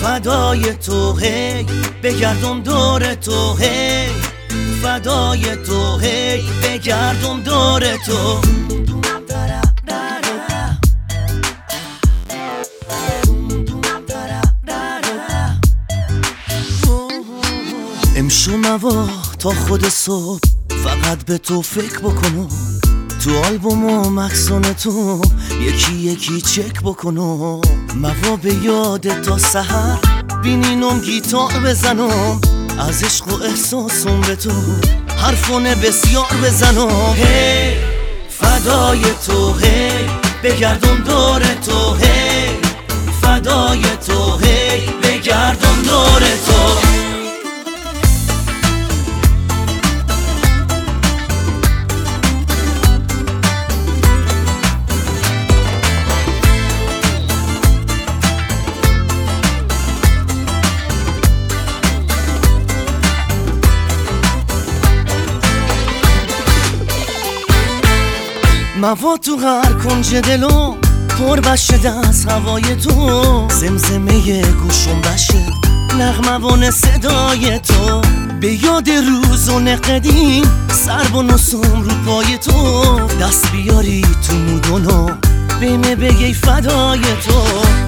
فدای تو هی بگردم دور تو هی فدای تو هی بگردم دور تو امشو موا تا خود صبح فقط به تو فکر بکنم تو آلبوم و مکسون تو یکی یکی چک بکنم موا به یاد تا سحر بینینم گیتار بزنم از عشق و احساسم به تو حرفونه بسیار بزنم هی فدای تو هی بگردم دور تو هی فدای تو هی بگردم دور تو موا تو هر کنج دلم پر بشه از هوای تو زمزمه گوشم بشه نغموان صدای تو به یاد روزون قدیم سر و نسم رو پای تو دست بیاری تو مودونو بیمه بگی فدای تو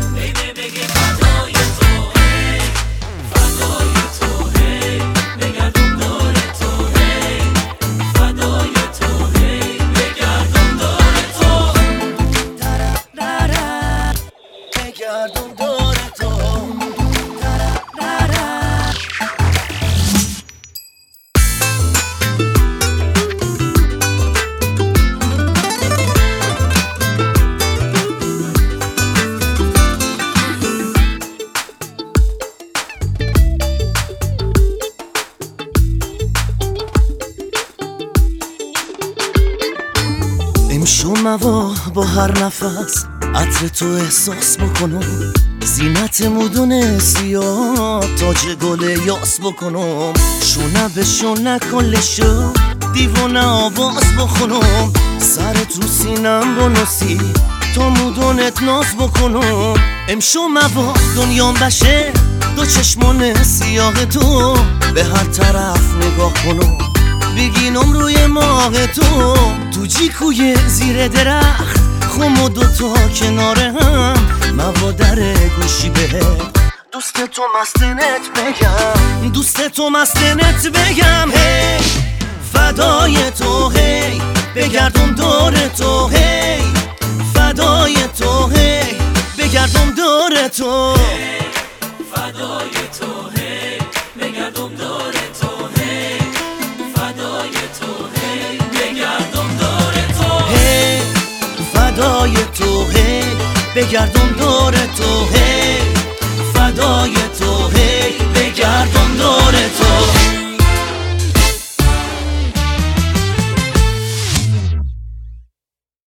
امشو موا با هر نفس عطر تو احساس بکنم زینت مودون سیاه تاج گل یاس بکنم شونه به شونه کلشو دیوونه آواز بخونم سرت رو سینم بنوسی تا مودونت ناز بکنم امشو موا دنیام بشه دو چشمان سیاه تو به هر طرف نگاه کنم بگینم روی ماه تو جیکوی زیر درخت خم و دوتا کنار هم موا در گوشی بهت دوست تو مستنت بگم دوست تو مستنت بگم هی فدای تو هی بگردم دور تو هی فدای تو هی بگردم دور تو فدای تو هی بگردم دور تو هی فدای تو هی بگردم دور تو هی فدای تو هی بگردم دور تو هی فدای